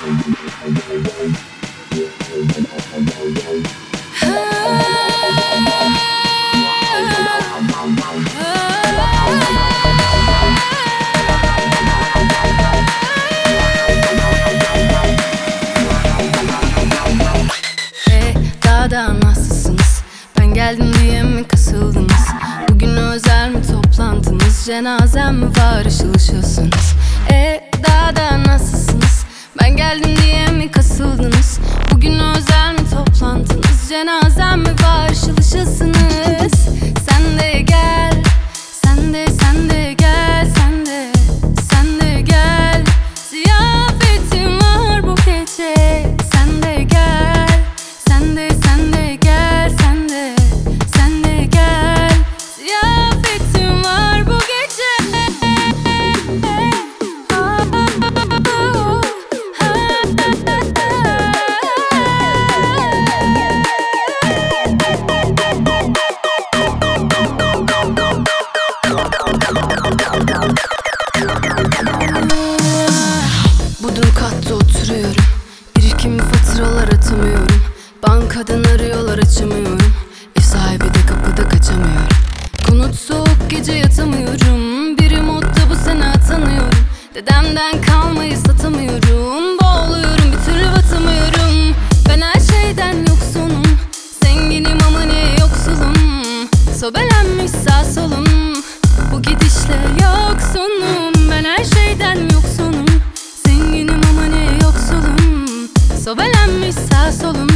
Daha nasılsınız? Ben geldim diye mi kasıldınız? Bugün özel mi toplantınız? Cenazem mi var, ışıl ışılsınız? Daha nasılsınız? Ben geldim diye mi kasıldınız? Bugün özel mi toplantınız? Cenazem mi var, ışıl ışılsınız? Sen de gel, sen de gel, sen de gel. Ziyafetim var bu gece. Sen de gel, sen de gel, sen de gel. Ziyafetim var bu gece. Bodrum katta oturuyorum. Birikim faturalar atamıyorum. Bankadan arıyorlar, açamıyorum. Ev sahibi de kapıda, kaçamıyorum. Konut soğuk, gece yatamıyorum. Bir modda bu sene atanıyorum. Dedemden kalmayı satamıyorum. Boğuluyorum, bir türlü batamıyorum. Ben her şeyden yoksunum. Zenginim ama ne yoksulum. Sobelenmiş sağ solum. Bu gidişle yoksunum. Ben her şeyden yoksunum. Zenginim ama ne yoksulum. Sobelenmiş sağ solum.